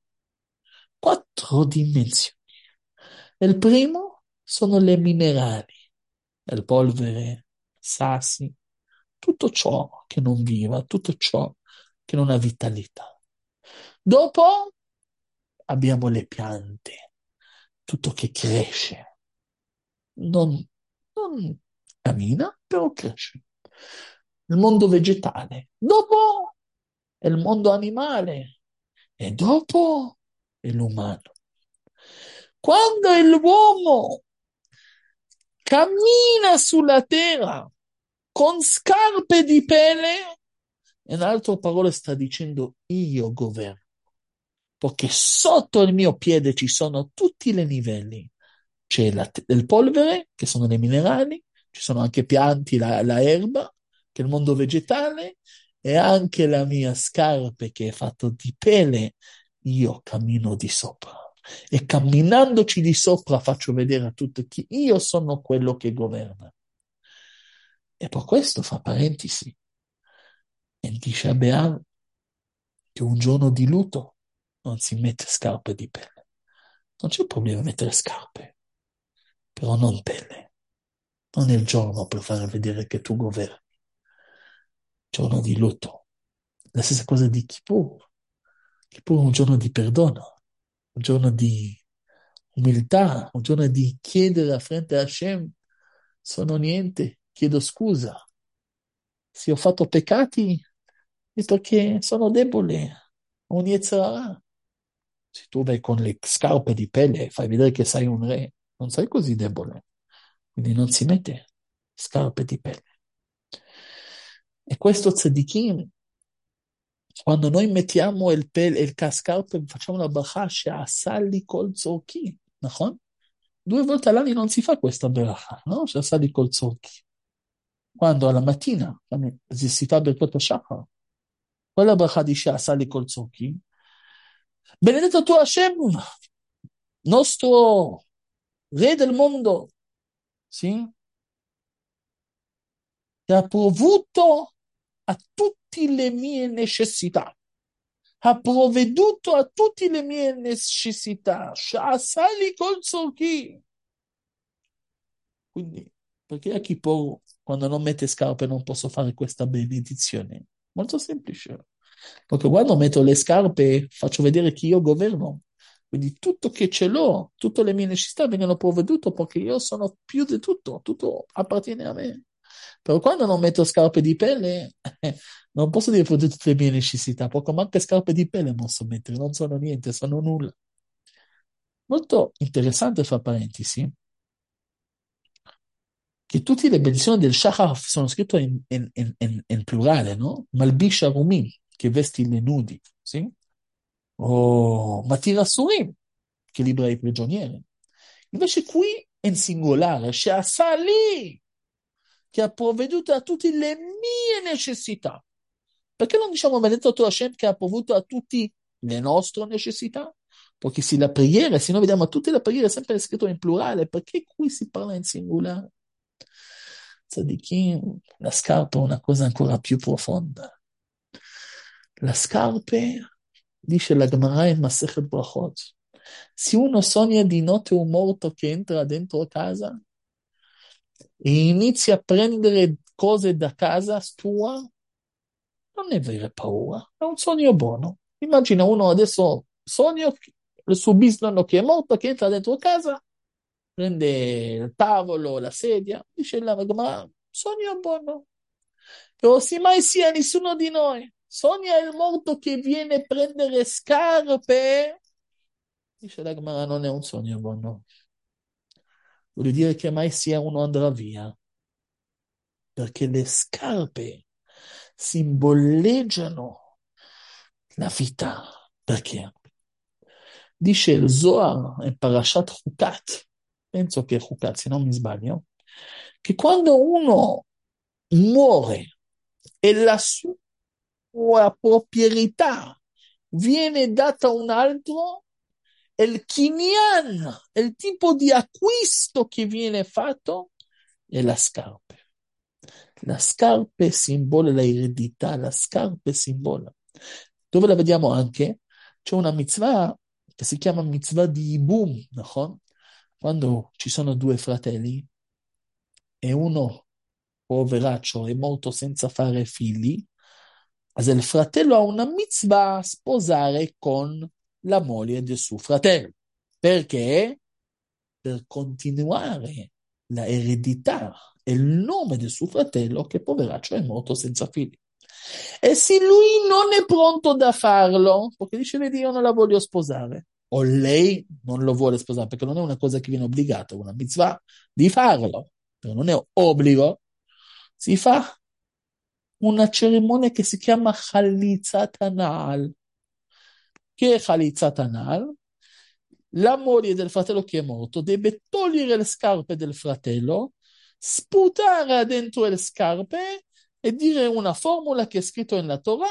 4 dimensioni. Il primo sono le minerali, il polvere, sassi, tutto ciò che non viva, tutto ciò che non ha vitalità. Dopo abbiamo le piante, tutto che cresce, non cammina, però cresce. Il mondo vegetale, dopo è il mondo animale e dopo è l'umano. Quando l'uomo cammina sulla terra con scarpe di pelle, in altre parole sta dicendo io governo, perché sotto il mio piede ci sono tutti i livelli. C'è il polvere, che sono le minerali, ci sono anche pianti, la erba, che è il mondo vegetale, e anche la mia scarpe che è fatta di pelle, io cammino di sopra. E camminandoci di sopra faccio vedere a tutti che io sono quello che governa. E per questo fa parentesi e dice a Beav che un giorno di lutto non si mette scarpe di pelle. Non c'è problema a mettere scarpe, però non pelle. Non è il giorno per fare vedere che tu governi. Giorno di lutto. La stessa cosa di Kippur. Kippur è un giorno di perdono, un giorno di umiltà, un giorno di chiedere a fronte a Hashem, sono niente, chiedo scusa. Se ho fatto peccati è perché sono debole, ho un Yetzirah. Se tu vai con le scarpe di pelle e fai vedere che sei un re, non sei così debole. Quindi non si mette scarpe di pelle. E questo tzadikim, quando noi mettiamo il cascarpe, facciamo la bracha, she'asali kol tzorki, נכון? 2 volte all'anno non si fa questa bracha, no? She'asali kol tzorki. Quando alla mattina si fa Birkot HaShachar, quella bracha di she'asali kol tzorki, benedetto tu Hashem, nostro re del mondo, sì? Che ha provveduto a tutte le mie necessità. Ha provveduto a tutte le mie necessità. Sha'asali kol tzorki. Quindi, perché a Kippur, quando non mette scarpe, non posso fare questa benedizione? Molto semplice. Perché quando metto le scarpe, faccio vedere che io governo. Quindi tutto che ce l'ho, tutte le mie necessità vengono provvedute perché io sono più di tutto, tutto appartiene a me. Però quando non metto scarpe di pelle, non posso dire per tutte le mie necessità, perché manca scarpe di pelle posso mettere, non sono niente, sono nulla. Molto interessante, fra parentesi, che tutte le benedizioni del Shachar sono scritte in plurale, no? Malbisha Rumim, che vesti le nudi, sì? O Matira Surim, che libera i prigionieri. Invece qui è in singolare, Sheasali, che ha provveduto a tutte le mie necessità. Perché non diciamo benedetto tu Hashem che ha provveduto a tutte le nostre necessità? Perché se la preghiera, se noi vediamo tutte le preghiere sempre scritto in plurale, perché qui si parla in singolare? Tzadikim, la scarpa è una cosa ancora più profonda. La scarpe, dice la Gemara in Masechet Brachot, se uno sogna di notte un morto che entra dentro casa e inizia a prendere cose da casa sua, non ne avere paura, è un sogno buono. Immagina uno adesso sogna il suo bisnonno che è morto, che entra dentro casa, prende il tavolo, la sedia, dice la Gemara, sogno buono. Però se mai sia nessuno di noi, sogna il morto che viene a prendere scarpe, dice la Gemara, non è un sogno buono. Vuol dire che mai sia uno andrà via, perché le scarpe simboleggiano la vita. Perché? Dice il Zohar in Parashat Chukat, penso che è Chukat, se non mi sbaglio, che quando uno muore e lassù sua proprietà viene data a un altro, il kinyan, il tipo di acquisto che viene fatto è la scarpe. La scarpe simbola l'eredità, la scarpe simbola. Dove la vediamo anche? C'è una mitzvah che si chiama mitzvah di Ibum, no? Quando ci sono due fratelli e uno, poveraccio, è morto senza fare figli, allora il fratello ha una mitzvah a sposare con la moglie del suo fratello. Perché? Per continuare la eredità e il nome del suo fratello che poveraccio è morto senza figli. E se lui non è pronto da farlo, perché dice, vedi, io non la voglio sposare, o lei non lo vuole sposare, perché non è una cosa che viene obbligata, è una mitzvah di farlo, però non è obbligo, si fa una cerimonia che si chiama Chalitzat Anal. Che è Chalitzat Anal? La moglie del fratello che è morto deve togliere le scarpe del fratello, sputare dentro le scarpe e dire una formula che è scritta nella Torah,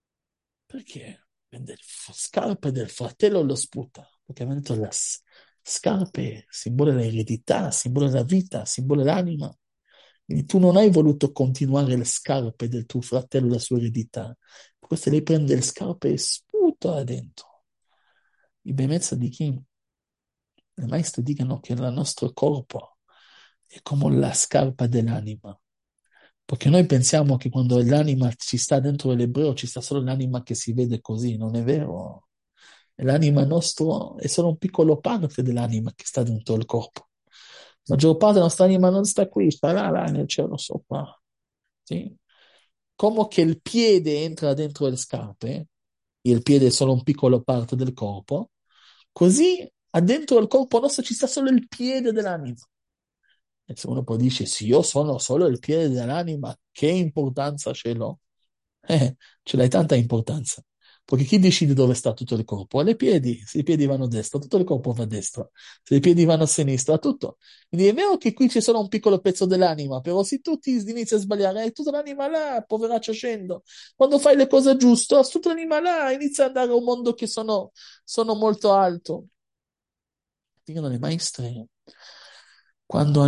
perché prende le scarpe del fratello e lo sputa, perché ha detto le scarpe simbolo dell'eredità, simbolo della vita, simbolo dell'anima. Quindi tu non hai voluto continuare le scarpe del tuo fratello, la sua eredità. Per questo lei prende le scarpe e sputa dentro. I Bemetza di chi? I maestri dicono che il nostro corpo è come la scarpa dell'anima. Perché noi pensiamo che quando l'anima ci sta dentro l'ebreo ci sta solo l'anima che si vede così, non è vero. L'anima nostra è solo un piccolo parte dell'anima che sta dentro il corpo. La maggior parte della nostra anima non sta qui, sta là nel cielo sopra. Sì? Come che il piede entra dentro le scarpe, e il piede è solo un piccolo parte del corpo, così dentro il corpo nostro ci sta solo il piede dell'anima. E se uno poi dice, sì, io sono solo il piede dell'anima, che importanza ce l'ho? Ce l'hai tanta importanza. Perché chi decide dove sta tutto il corpo? Le piedi. Se i piedi vanno a destra, tutto il corpo va a destra. Se i piedi vanno a sinistra, tutto. Quindi è vero che qui c'è solo un piccolo pezzo dell'anima, però se tu ti inizi a sbagliare, hai tutta l'anima là, poveraccio scendo. Quando fai le cose giuste, tutta l'anima là, inizia ad andare a un mondo che sono molto alto. Dicono le maestre, quando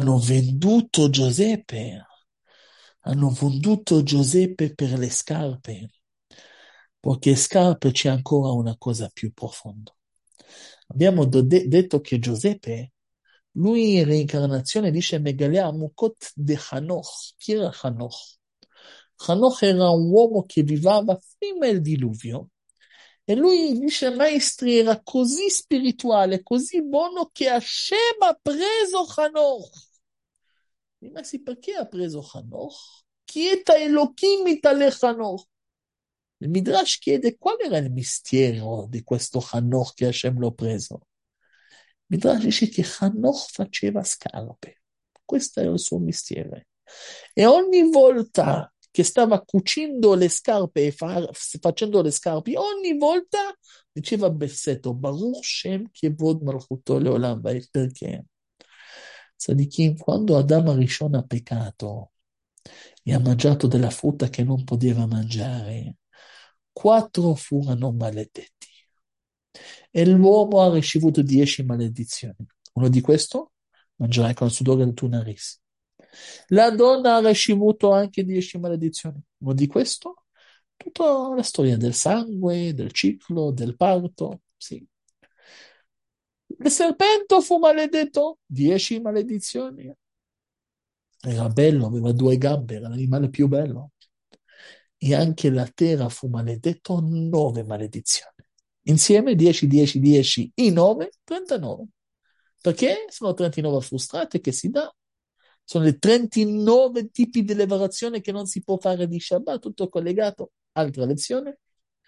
hanno venduto Giuseppe per le scarpe, perché scarpe c'è ancora una cosa più profonda. Abbiamo detto che Giuseppe, lui in reincarnazione dice Megalea Mukot de Hanoch. Chi era Hanoch? Hanoch era un uomo che viveva prima del diluvio. E lui dice, maestri, era così spirituale, così buono che Hashem ha preso Hanoch. Ma sì, perché ha preso Hanoch? Chieta Elohim itale Hanoch. Il Midrash chiede qual era il mistero di questo Hanoch che Hashem l'ha preso. Il Midrash dice che Hanoch faceva scarpe. Questo era il suo mistero. E ogni volta che stava cucendo le scarpe e facendo le scarpe, ogni volta diceva Bessetto, Baruch Shem Kevod Malchuto Leolam. Perché? Tzadikim, quando Adamo Rishon ha peccato e ha mangiato della frutta che non poteva mangiare, 4 furono maledetti e l'uomo ha ricevuto 10 maledizioni. Uno di questo, mangerai con il sudore del tuo naris. La donna ha ricevuto anche 10 maledizioni. Uno di questo, tutta la storia del sangue, del ciclo, del parto, sì. Il serpente fu maledetto, 10 maledizioni. Era bello, aveva 2 gambe, era l'animale più bello. E anche la terra fu maledetto, 9 maledizioni. Insieme 10, 10, 10, i 9, 39. Perché sono 39 frustrate che si dà. Sono le 39 tipi di lavorazione che non si può fare di Shabbat, tutto collegato. Altra lezione.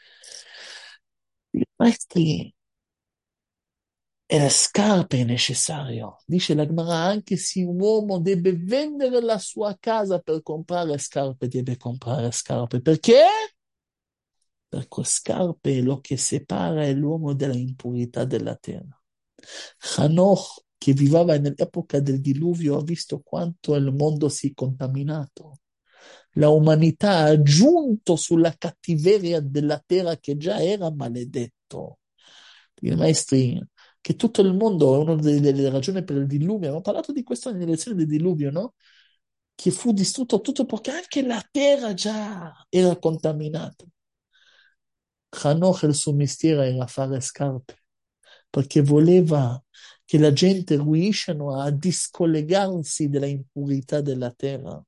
I maestri e le scarpe è necessario. Dice la Gemara, anche se un uomo deve vendere la sua casa per comprare scarpe, deve comprare scarpe. Perché? Perché scarpe è lo che separa l'uomo dalla impurità della terra. Hanoch, che viveva nell'epoca del diluvio, ha visto quanto il mondo si è contaminato. La umanità ha aggiunto sulla cattiveria della terra che già era maledetto. I maestri, che tutto il mondo è una delle ragioni per il diluvio, abbiamo parlato di questo nelle lezioni del diluvio, no? Che fu distrutto tutto perché anche la terra già era contaminata. Hanoch il suo mestiere era fare scarpe, perché voleva che la gente riuscano a discollegarsi dalla impurità della terra.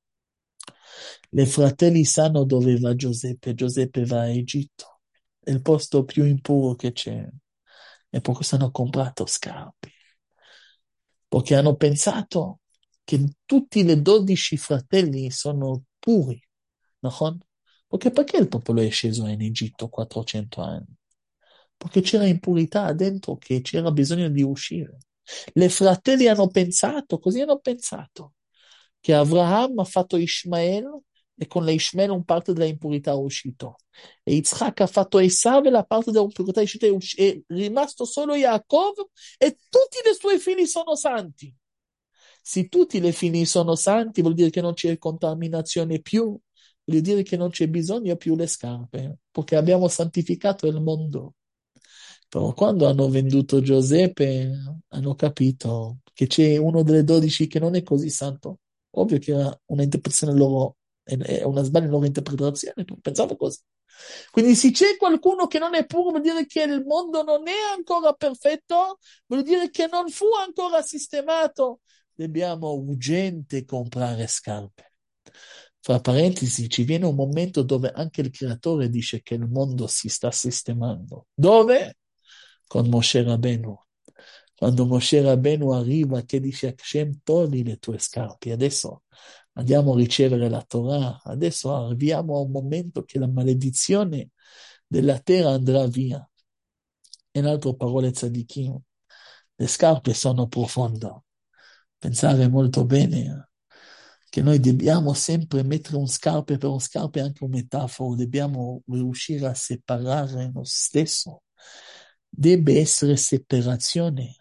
Le fratelli sanno dove va Giuseppe. Giuseppe va a Egitto, è il posto più impuro che c'è. E per questo hanno comprato scarpe, perché hanno pensato che tutti i 12 fratelli sono puri, no? Perché il popolo è sceso in Egitto 400 anni? Perché c'era impurità dentro che c'era bisogno di uscire. Le fratelli hanno pensato, così hanno pensato, che Abraham ha fatto Ishmael e con l'Ishmael un parte della impurità è uscito. E Yitzhak ha fatto Esav e la parte della impurità è uscita, è rimasto solo Yaakov e tutti i suoi figli sono santi. Se tutti i figli sono santi, vuol dire che non c'è contaminazione più, vuol dire che non c'è bisogno più le scarpe, perché abbiamo santificato il mondo. Però quando hanno venduto Giuseppe, hanno capito che c'è uno delle 12 che non è così santo. Ovvio che era una interpretazione loro, è una sbaglia loro interpretazione, tu pensavo così. Quindi se c'è qualcuno che non è puro, vuol dire che il mondo non è ancora perfetto, vuol dire che non fu ancora sistemato. Dobbiamo urgente comprare scarpe. Fra parentesi, ci viene un momento dove anche il creatore dice che il mondo si sta sistemando. Dove? Con Moshe Rabbeinu. Quando Moshe Rabbeinu arriva, che dice a Hashem, togli le tue scarpe. Adesso andiamo a ricevere la Torah. Adesso arriviamo a un momento che la maledizione della terra andrà via. In altre parole, tzadikim, le scarpe sono profonde. Pensare molto bene che noi dobbiamo sempre mettere un scarpe per un scarpe è anche un metaforo, dobbiamo riuscire a separare noi stesso. Deve essere separazione.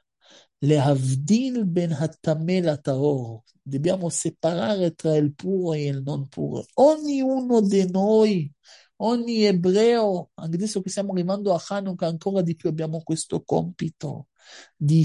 Lehavdil ben hatamel ataor. Dobbiamo separare tra il puro e il non puro. Ognuno di noi, ogni ebreo, anche adesso che stiamo arrivando a Hanukkah, ancora di più abbiamo questo compito di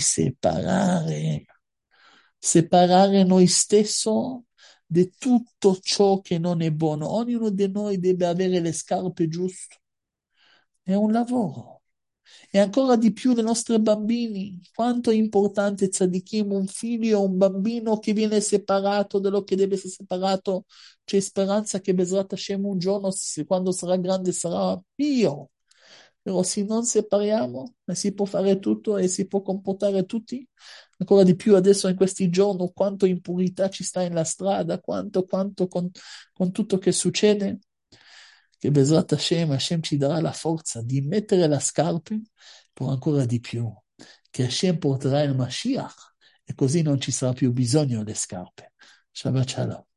separare noi stessi di tutto ciò che non è buono. Ognuno di noi deve avere le scarpe giuste. È un lavoro. E ancora di più dei nostri bambini. Quanto è importante, tzadikim, un figlio, un bambino che viene separato da quello che deve essere separato. C'è speranza che Bezrat Hashem un giorno, quando sarà grande, sarà Dio. Però se non separiamo, si può fare tutto e si può comportare tutti. Ancora di più adesso in questi giorni, quanto impurità ci sta nella strada, quanto con tutto che succede. Che Bezrat Hashem, Hashem ci darà la forza di mettere la scarpe, però ancora di più, che Hashem porterà il Mashiach e così non ci sarà più bisogno delle scarpe. Shabbat Shalom.